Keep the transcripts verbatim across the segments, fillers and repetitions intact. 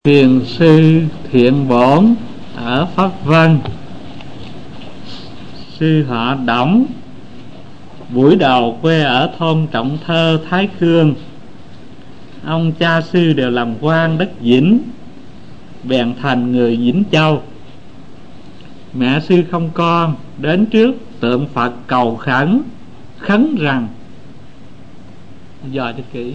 Thiền sư Thiện Bổn ở Pháp Vân. Sư họ Đổng, buổi đầu quê ở thôn Trọng Thơ, Thái Khương. Ông cha sư đều làm quan đất Vĩnh, bèn thành người Vĩnh Châu. Mẹ sư không con, đến trước tượng Phật cầu khẩn, khấn rằng dò cho kỹ,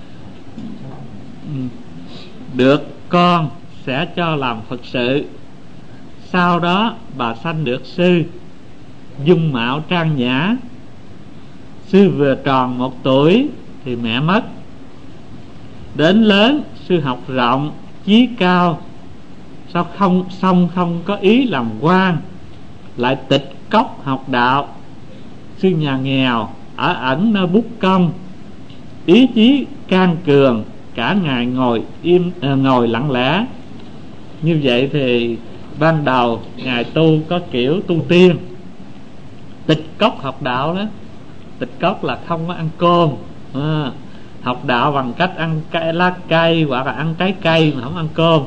được con sẽ cho làm Phật sự. Sau đó bà sanh được sư, dung mạo trang nhã. Sư vừa tròn một tuổi thì mẹ mất. Đến lớn sư học rộng, chí cao, sao không xong không có ý làm quan, lại tịch cốc học đạo. Sư nhà nghèo, ở ẩn nơi bút công, ý chí can cường, cả ngày ngồi im à, ngồi lặng lẽ. Như vậy thì ban đầu ngài tu có kiểu tu tiên, tịch cốc học đạo đó. Tịch cốc là không có ăn cơm, à, học đạo bằng cách ăn cây, lá cây hoặc là ăn trái cây mà không ăn cơm.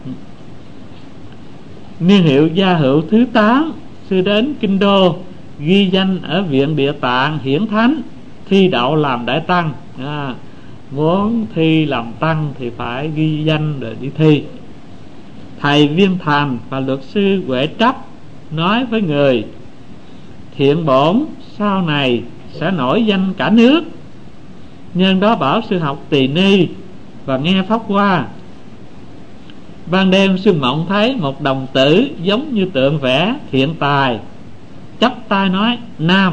Niên hiệu Gia Hữu thứ tám, sư đến Kinh Đô, ghi danh ở viện Địa Tạng Hiển Thánh, thi đậu làm đại tăng. à, Muốn thi làm tăng thì phải ghi danh rồi đi thi. Thầy Viên Thành và luật sư Huệ Trấp nói với người: Thiện Bổn sau này sẽ nổi danh cả nước. Nhân đó bảo sư học tỳ ni và nghe pháp hoa. Ban đêm sư mộng thấy một đồng tử giống như tượng vẽ thiện tài, chắp tay nói Nam.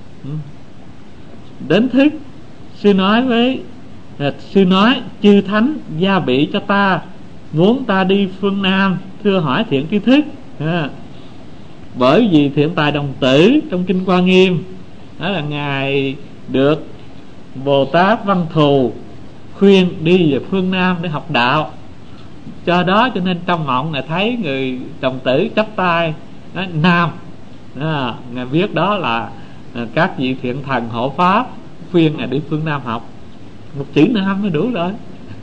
Đến thức sư nói với sư nói chư thánh gia bị cho ta, muốn ta đi phương Nam, thưa hỏi thiện tri thức. à, Bởi vì thiện tài đồng tử trong Kinh Hoa Nghiêm đó là ngài được Bồ Tát Văn Thù khuyên đi về phương Nam để học đạo. Do đó cho nên trong mộng ngài thấy người đồng tử chắp tay nói Nam. à, Ngài biết đó là các vị thiện thần hộ pháp khuyên ngài đi phương Nam học. Một chữ Nam mới đủ rồi.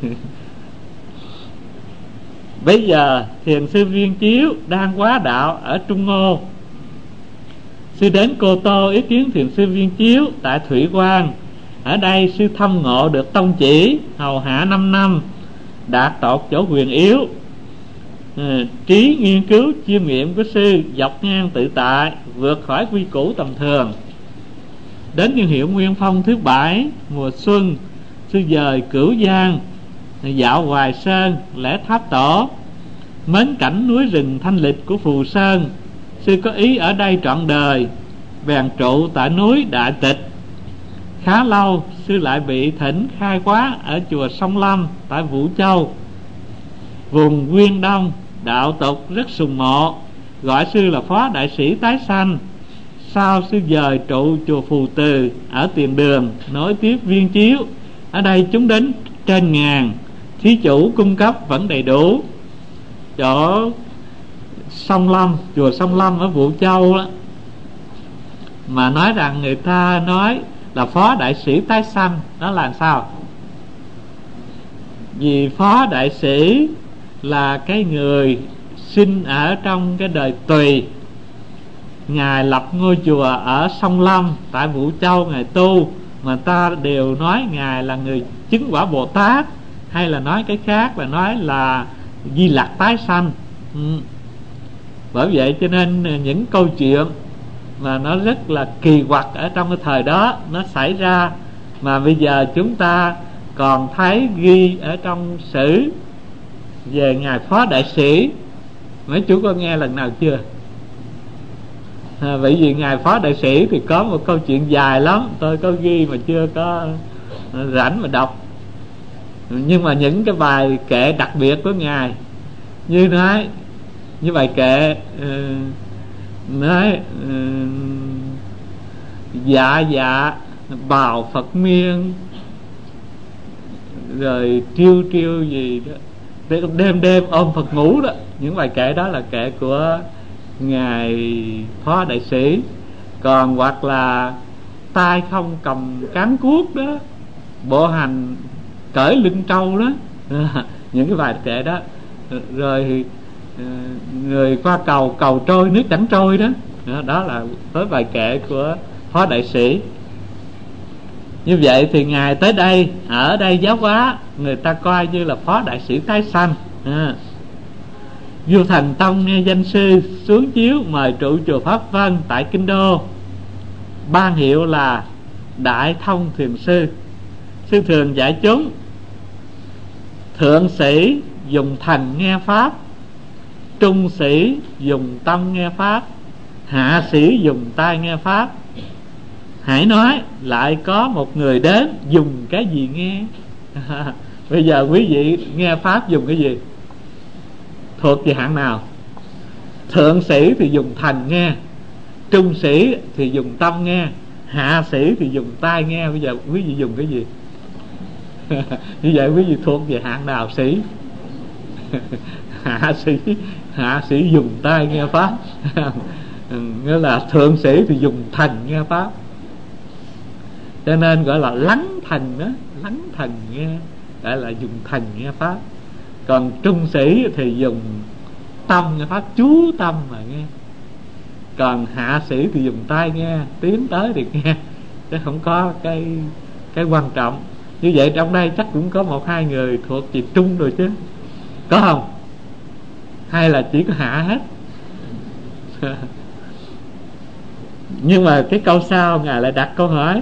Bây giờ thiền sư Viên Chiếu đang hóa đạo ở Trung Ngô. Sư đến Cô Tô ý kiến thiền sư Viên Chiếu tại Thủy Quang. Ở đây sư thâm ngộ được tông chỉ, hầu hạ năm năm, đạt tột chỗ quyền yếu. à, Trí nghiên cứu chiêm nghiệm của sư dọc ngang tự tại, vượt khỏi quy củ tầm thường. Đến niên hiệu Nguyên Phong thứ bảy, mùa xuân, sư dời Cửu Giang, dạo Hoài Sơn lễ tháp tổ. Mến cảnh núi rừng thanh lịch của Phù Sơn, sư có ý ở đây trọn đời, bèn trụ tại núi Đại Tịch. Khá lâu sư lại bị thỉnh khai quá ở chùa Sông Lâm tại Vũ Châu. Vùng Nguyên Đông đạo tục rất sùng mộ, gọi sư là Phó Đại Sĩ Tái Sanh. Sau sư dời trụ chùa Phù Từ ở Tiền Đường, nối tiếp Viên Chiếu. Ở đây chúng đến trên ngàn, thí chủ cung cấp vẫn đầy đủ. Chỗ Sông Lâm, chùa Sông Lâm ở Vũ Châu đó, mà nói rằng người ta nói là Phó Đại Sĩ Tái Sanh, đó là sao? Vì Phó Đại Sĩ là cái người sinh ở trong cái đời Tùy. Ngài lập ngôi chùa ở Sông Lâm tại Vũ Châu, ngài tu, mà ta đều nói ngài là người chứng quả Bồ Tát, hay là nói cái khác là nói là Di Lặc tái sanh. ừ. Bởi vậy cho nên những câu chuyện mà nó rất là kỳ quặc ở trong cái thời đó nó xảy ra, mà bây giờ chúng ta còn thấy ghi ở trong sử về ngài Phó Đại Sĩ. Mấy chú có nghe lần nào chưa? À, bởi vì ngài Phó Đại Sĩ thì có một câu chuyện dài lắm, tôi có ghi mà chưa có rảnh mà đọc. Nhưng mà những cái bài kệ đặc biệt của ngài, như nói như bài kệ uh, nói uh, dạ dạ bào Phật miên, rồi triêu triêu gì đó, đêm đêm ôm Phật ngủ đó. Những bài kệ đó là kệ của ngài Phó Đại Sĩ. Còn hoặc là tay không cầm cán cuốc đó, bộ hành cởi lưng trâu đó. Những cái bài kệ đó rồi người qua cầu, cầu trôi nước chẳng trôi đó. Đó là với bài kệ của Phó Đại Sĩ. Như vậy thì Ngài tới đây, ở đây giáo hóa, người ta coi như là Phó Đại Sĩ tái sanh. à. Vua Thần Tông nghe danh sư xuống chiếu mời trụ chùa Pháp Vân tại Kinh Đô, ban hiệu là Đại Thông Thiền Sư. Sư thường dạy chúng: thượng sĩ dùng thành nghe pháp, trung sĩ dùng tâm nghe pháp, hạ sĩ dùng tai nghe pháp. Hãy nói lại có một người đến, dùng cái gì nghe? Bây giờ quý vị nghe pháp dùng cái gì? Thuộc về hạng nào? Thượng sĩ thì dùng thành nghe, trung sĩ thì dùng tâm nghe, hạ sĩ thì dùng tai nghe. Bây giờ quý vị dùng cái gì? Như vậy quý vị thuộc về hạng nào sĩ? Hạ sĩ. Hạ sĩ dùng tai nghe pháp. Nghĩa là thượng sĩ thì dùng thành nghe pháp. Cho nên gọi là lắng thành đó, lắng thành nghe, gọi là dùng thành nghe pháp. Còn trung sĩ thì dùng tâm nghe pháp, chú tâm mà nghe. Còn hạ sĩ thì dùng tai nghe, tiến tới thì nghe, chứ không có cái cái quan trọng. Như vậy trong đây chắc cũng có một hai người thuộc về trung rồi chứ, có không? Hay là chỉ có hạ hết? Nhưng mà cái câu sau Ngài lại đặt câu hỏi: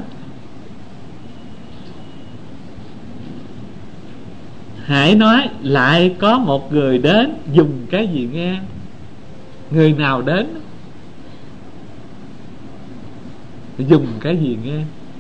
hãy nói lại có một người đến, dùng cái gì nghe? Người nào đến? Dùng cái gì nghe?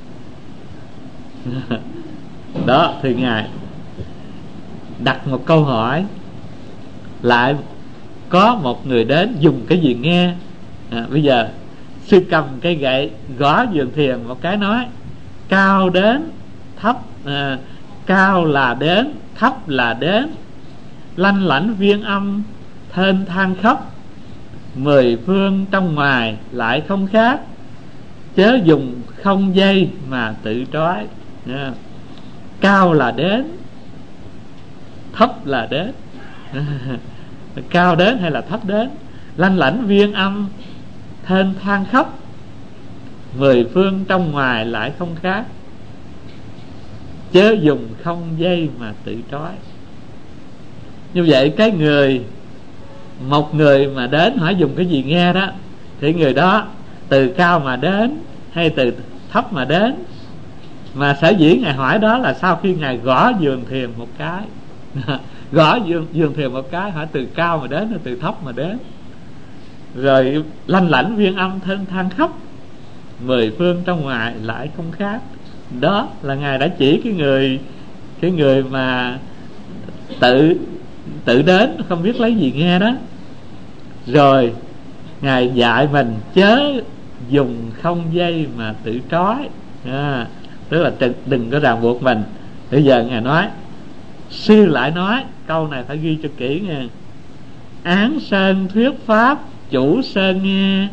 Đó thì Ngài đặt một câu hỏi: lại có một người đến, dùng cái gì nghe? à, Bây giờ sư cầm cây gậy gõ giường thiền một cái, nói: cao đến, thấp à, cao là đến, thấp là đến, lanh lảnh viên âm, thênh thang khắp, mười phương trong ngoài lại không khác, chớ dùng không dây mà tự trói. à, Cao là đến, thấp là đến. Cao đến hay là thấp đến? Lanh lảnh viên âm, thênh thang khắp, mười phương trong ngoài lại không khác, chớ dùng không dây mà tự trói. Như vậy cái người, một người mà đến hỏi dùng cái gì nghe đó, thì người đó từ cao mà đến hay từ thấp mà đến? Mà sở dĩ Ngài hỏi đó là sau khi Ngài gõ giường thiền một cái. Gõ giường, giường thiền một cái, hỏi từ cao mà đến hay từ thấp mà đến? Rồi lanh lảnh viên âm, thênh thang khắp, mười phương trong ngoài lại không khác. Đó là Ngài đã chỉ cái người, cái người mà tự tự đến không biết lấy gì nghe đó. Rồi Ngài dạy mình chớ dùng không dây mà tự trói. à, Tức là đừng có ràng buộc mình. Bây giờ Ngài nói, sư lại nói, câu này phải ghi cho kỹ nha: án sơn thuyết pháp, chủ sơn nghe.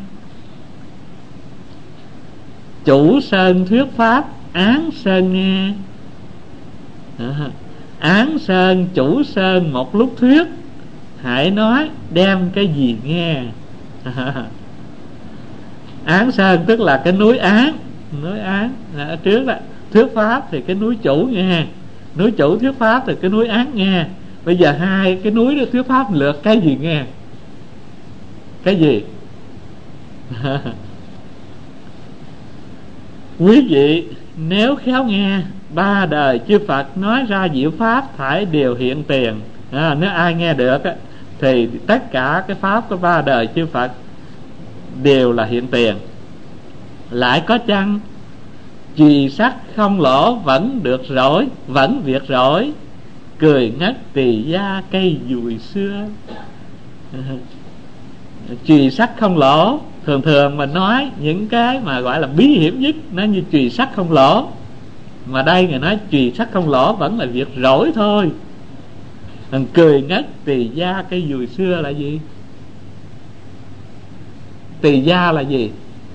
Chủ sơn thuyết pháp, án sơn nghe. à, Án sơn, chủ sơn một lúc thuyết, hãy nói đem cái gì nghe? à, Án sơn tức là cái núi Án. Núi Án ở trước đó, thuyết pháp thì cái núi Chủ nghe, núi Chủ thuyết pháp thì cái núi Án nghe. Bây giờ hai cái núi đó thuyết pháp lượt cái gì nghe? Cái gì? Quý vị nếu khéo nghe, ba đời chư Phật nói ra diệu pháp thải đều hiện tiền. à, Nếu ai nghe được á, thì tất cả cái pháp của ba đời chư Phật đều là hiện tiền. Lại có chăng chùy sắc không lỗ vẫn được rỗi, vẫn việc rỗi, cười ngất tỳ gia cây dùi xưa. Chùy sắc không lỗ, thường thường mình nói những cái mà gọi là bí hiểm nhất, nó như chùy sắc không lỗ. Mà đây người nói chùy sắc không lỗ vẫn là việc rỗi thôi. Thằng cười ngất tỳ gia cây dùi xưa là gì? Tỳ gia là gì?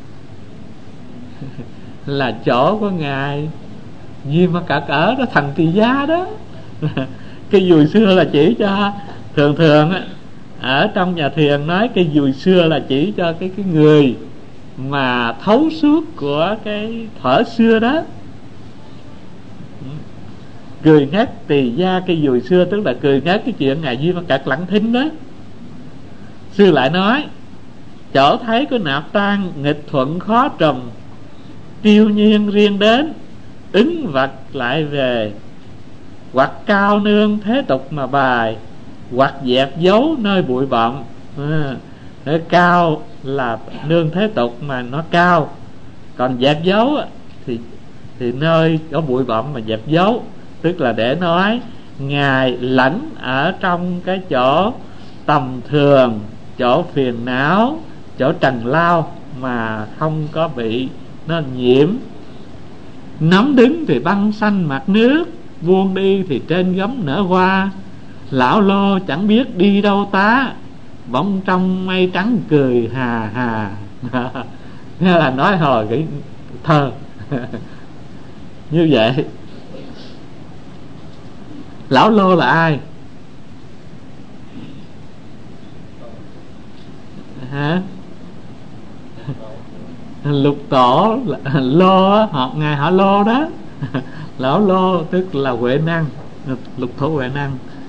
Là chỗ của Ngài Di Ma Cật ở đó, thành tỳ gia đó. Cái dùi xưa là chỉ cho Thường thường á, ở trong nhà thiền nói cây dùi xưa là chỉ cho cái cái người mà thấu suốt của cái thở xưa đó. Cười ngất tỳ gia cây dùi xưa, tức là cười ngất cái chuyện ngài Duy Văn Cật lặng thinh đó. Sư lại nói: chỗ thấy có nạp tan nghịch thuận khó trùm, tiêu nhiên riêng đến, ứng vật lại về. Hoặc cao nương thế tục mà bài, hoặc dẹp dấu nơi bụi bặm. À, nơi cao là nương thế tục mà nó cao, còn dẹp dấu thì thì nơi có bụi bặm mà dẹp dấu, tức là để nói ngài lẫn ở trong cái chỗ tầm thường, chỗ phiền não, chỗ trần lao mà không có bị nó nhiễm. Nắm đứng thì băng xanh mặt nước, buông đi thì trên gấm nở hoa. Lão lô chẳng biết đi đâu tá, bỗng trong mây trắng cười hà hà. Nghe là nói hồi cái thơ như vậy. Lão lô là ai hả? Lục tổ lô họ ngài họ lô đó. Lão lô tức là Huệ Năng, lục thổ Huệ Năng.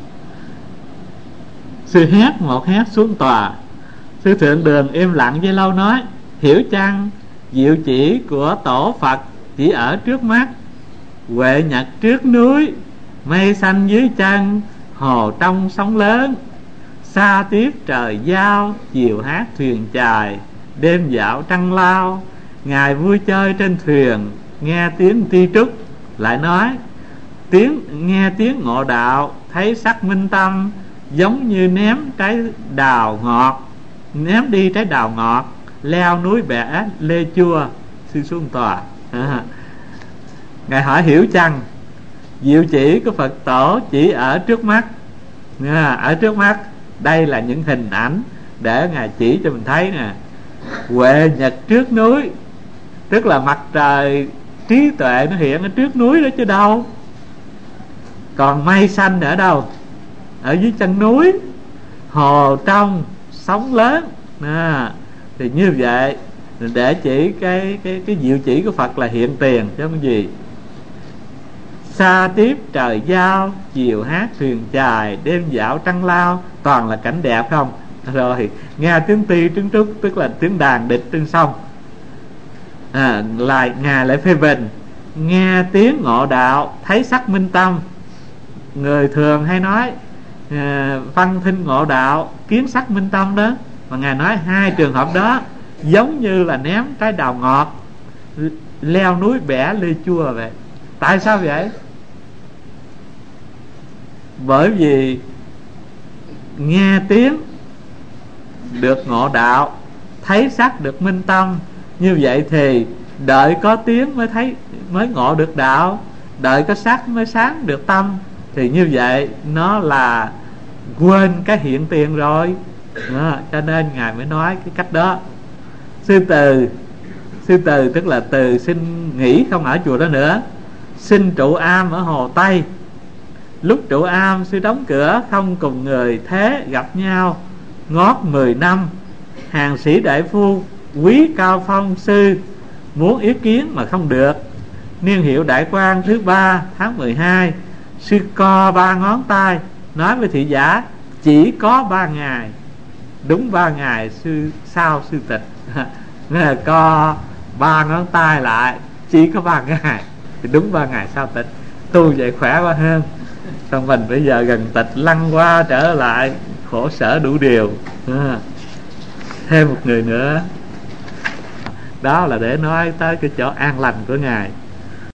Sư hét một hét xuống tòa. Sư Thượng Đường im lặng với lâu nói: hiểu chăng diệu chỉ của tổ Phật chỉ ở trước mắt, huệ nhật trước núi, mây xanh dưới chân, hồ trong sóng lớn. Xa tiếp trời giao, chiều hát thuyền chài, đêm dạo trăng lao. Ngài vui chơi trên thuyền, nghe tiếng tri trúc. Lại nói: tiếng nghe tiếng ngộ đạo, thấy sắc minh tâm, giống như ném trái đào ngọt, ném đi trái đào ngọt, leo núi bẻ lê chua. Sư xuống tòa. À, ngài hỏi hiểu chăng diệu chỉ của Phật tổ chỉ ở trước mắt. À, ở trước mắt đây là những hình ảnh để ngài chỉ cho mình thấy nè. Huệ nhật trước núi, tức là mặt trời trí tuệ nó hiện ở trước núi đó chứ đâu. Còn mây xanh ở đâu? Ở dưới chân núi. Hồ trong sóng lớn. À, thì như vậy để chỉ cái cái cái diệu chỉ của Phật là hiện tiền chứ không gì. Xa tiếp trời giao, chiều hát thuyền chài, đêm dạo trăng lao. Toàn là cảnh đẹp không? Rồi nghe tiếng ti tiếng trúc, tức là tiếng đàn địch trên sông. À, lại ngài lại phê bình: nghe tiếng ngộ đạo, thấy sắc minh tâm. Người thường hay nói à, văn thinh ngộ đạo, kiến sắc minh tâm đó. Mà ngài nói hai trường hợp đó giống như là ném trái đào ngọt, leo núi bẻ lê chua vậy. Tại sao vậy? Bởi vì nghe tiếng được ngộ đạo, thấy sắc được minh tâm. Như vậy thì đợi có tiếng mới thấy, mới ngộ được đạo, đợi có sắc mới sáng được tâm. Thì như vậy nó là quên cái hiện tiền rồi. Đó, cho nên ngài mới nói cái cách đó. Sư Từ, sư Từ tức là Từ xin nghỉ không ở chùa đó nữa, xin trụ am ở Hồ Tây. Lúc trụ am, sư đóng cửa không cùng người thế gặp nhau ngót mười năm. Hàng sĩ đại phu quý cao phong sư, muốn ý kiến mà không được. Niên hiệu đại quan thứ ba tháng mười hai, sư co ba ngón tay nói với thị giả: chỉ có ba ngày. Đúng ba ngày sư sau sư tịch. Co ba ngón tay lại, chỉ có ba ngày, thì đúng ba ngày sau tịch. Tu vậy khỏe quá hơn. Còn mình bây giờ gần tịch lăn qua trở lại, khổ sở đủ điều. À, thêm một người nữa. Đó là để nói tới cái chỗ an lành của ngài.